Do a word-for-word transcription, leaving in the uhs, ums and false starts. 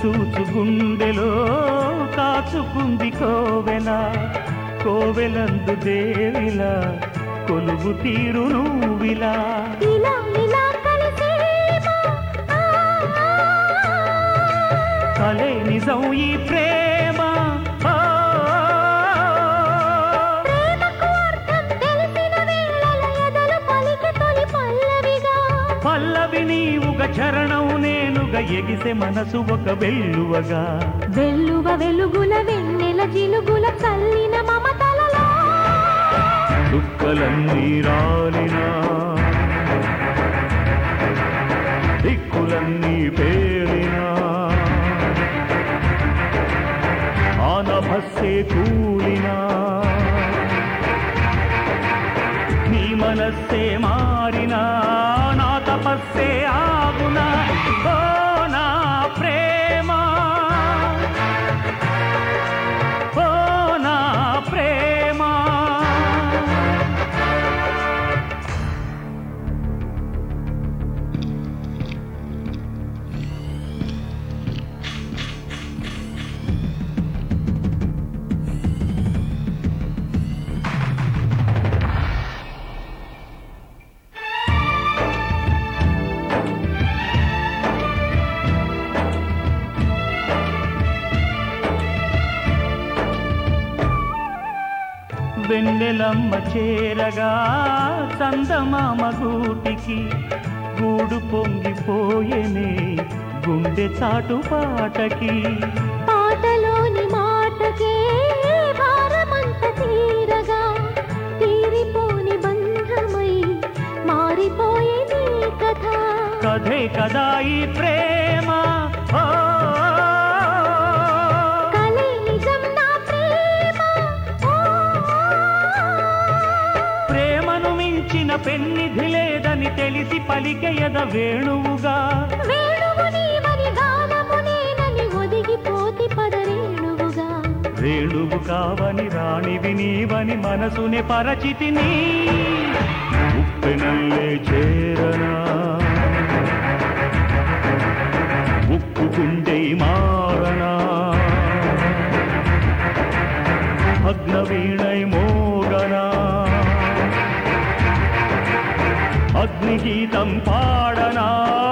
చూచు గుండెలో కాచుకుంది కోవెల కోవెలందు దేవిలా కొలువు తీరు నువ్విలా కలే నిజం ఈ ప్రేమ పల్లవి నీవుగా చరణం నేనుగా ఎగిసే మనసు ఒక వెల్లువగా వెల్లువ వెలుగుల వెన్నెల జిలుగుల చల్లిన మమతలలో దుఃఖలన్నీ రాలినా దిక్కులన్నీ పేరినా ఆనభస్సే కూలినా నీ మనస్సే మారినా నా తపస్సే ఆగునా ఓ నా ప్రేమ ఓ నా ప్రేమ వెన్నెలమ్మ చేరగా చందమామ గూటికి గూడు పొంగిపోయేనే గుండె చాటు పాటకి పాటలోని మాటకే భారమంత తీరగా తీరిపోని బంధమై మారిపోయే నీ కథ కథే కదా ఈ ప్రేమ పెన్నిధి లేదని తెలిసి పలికెయద వేణువుగా వేణువు కావని రాణివి నీవని మనసుని పరచితిని ఉప్పెనల్లే చేరనా ఉక్కుకుండే మారనా అగ్నవీణై మోగనా అగ్నిగీతం పాడనా